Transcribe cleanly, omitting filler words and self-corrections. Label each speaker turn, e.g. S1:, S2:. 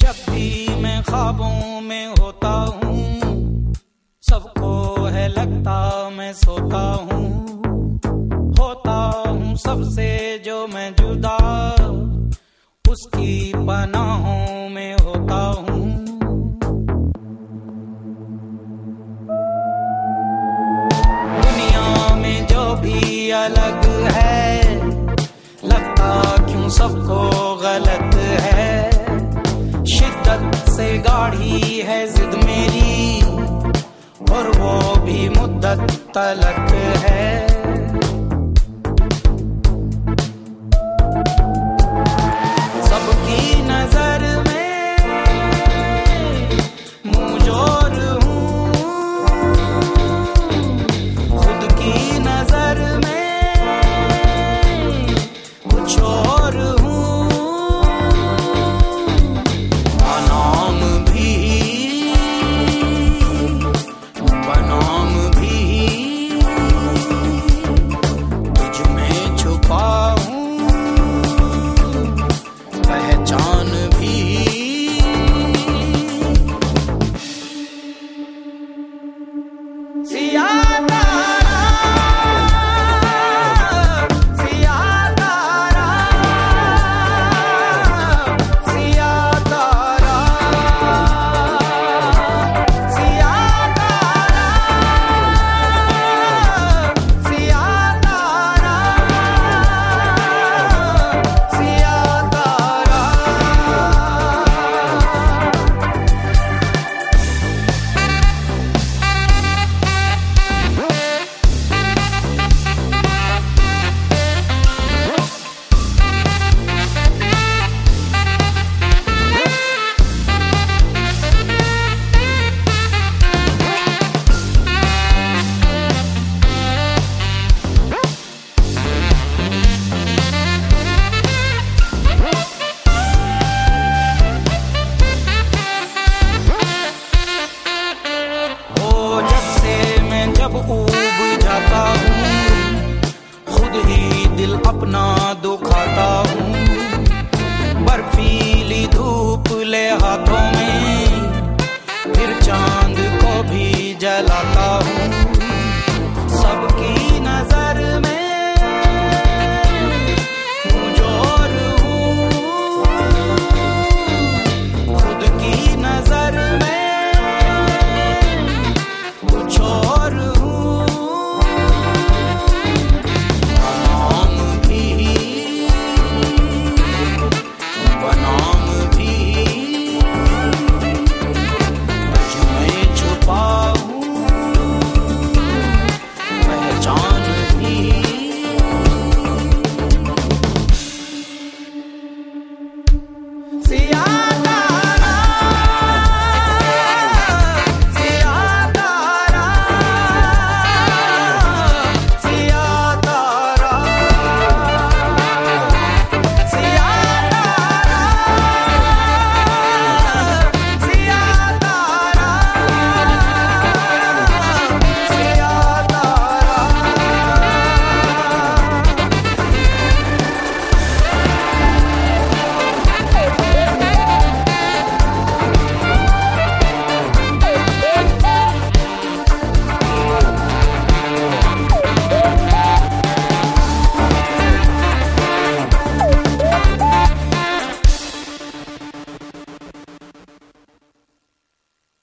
S1: जब भी मैं ख्वाबों में होता हूँ, सबको है लगता मैं सोता हूँ। होता हूँ सबसे जो मैं जुदा, उसकी पनाहों में होता हूँ। दुनिया में जो भी अलग है, लगता क्यों सबको गलत है। शिद्दत से गाढ़ी है जिद मेरी, और वो भी मुद्दत तलक है। सबकी नजर में मुंहजोर हूँ, खुद की नजर में कुछ और हूँ। अनाम भी बनाम भी तुझ में छुपा हूँ, पहचान भी। ऊब जाता हूँ, खुद ही दिल अपना दुखाता हूँ। बर्फीली धूप ले हाथों में, फिर चांद को भी जलाता हूँ। सबकी नजर में मुंहजोर हूँ, खुद की नजर में कुछ और हूँ। See,